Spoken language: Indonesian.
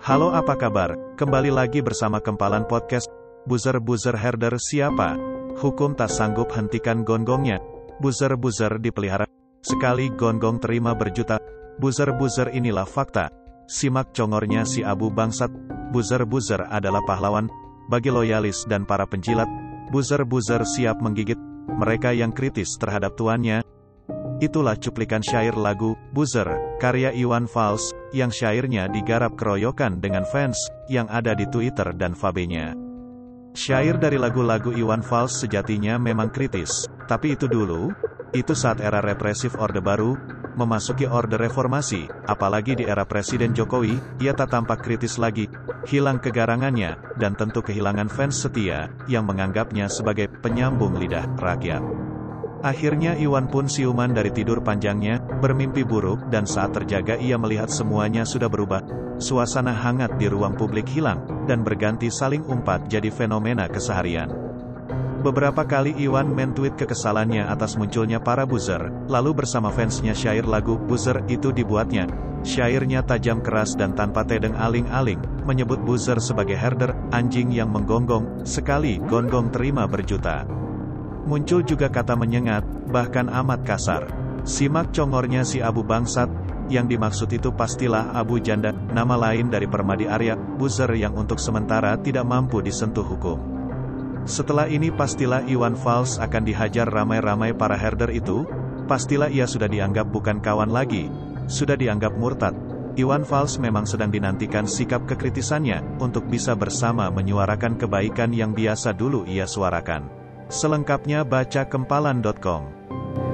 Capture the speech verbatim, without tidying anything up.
Halo, apa kabar? Kembali lagi bersama Kempalan Podcast. Buzzer-buzzer herder siapa? Hukum tak sanggup hentikan gonggongnya. Buzzer-buzzer dipelihara. Sekali gonggong terima berjuta. Buzzer-buzzer inilah fakta. Simak congornya si Abu Bangsat. Buzzer-buzzer adalah pahlawan bagi loyalis dan para penjilat. Buzzer-buzzer siap menggigit mereka yang kritis terhadap tuannya. Itulah cuplikan syair lagu Buzzer, karya Iwan Fals, yang syairnya digarap keroyokan dengan fans yang ada di Twitter dan Fabenya. Syair dari lagu-lagu Iwan Fals sejatinya memang kritis, tapi itu dulu, itu saat era represif Orde Baru, memasuki Orde Reformasi, apalagi di era Presiden Jokowi, ia tak tampak kritis lagi, hilang kegarangannya, dan tentu kehilangan fans setia, yang menganggapnya sebagai penyambung lidah rakyat. Akhirnya Iwan pun siuman dari tidur panjangnya, bermimpi buruk, dan saat terjaga ia melihat semuanya sudah berubah. Suasana hangat di ruang publik hilang, dan berganti saling umpat jadi fenomena keseharian. Beberapa kali Iwan men-tweet kekesalannya atas munculnya para buzzer, lalu bersama fansnya syair lagu Buzzer itu dibuatnya. Syairnya tajam keras dan tanpa tedeng aling-aling, menyebut buzzer sebagai herder, anjing yang menggonggong, sekali gonggong terima berjuta. Muncul juga kata menyengat, bahkan amat kasar. Simak congornya si Abu Bangsat, yang dimaksud itu pastilah Abu Janda, nama lain dari Permadi Arya, buzzer yang untuk sementara tidak mampu disentuh hukum. Setelah ini pastilah Iwan Fals akan dihajar ramai-ramai para herder itu, pastilah ia sudah dianggap bukan kawan lagi, sudah dianggap murtad. Iwan Fals memang sedang dinantikan sikap kekritisannya, untuk bisa bersama menyuarakan kebaikan yang biasa dulu ia suarakan. Selengkapnya baca kempalan dot com.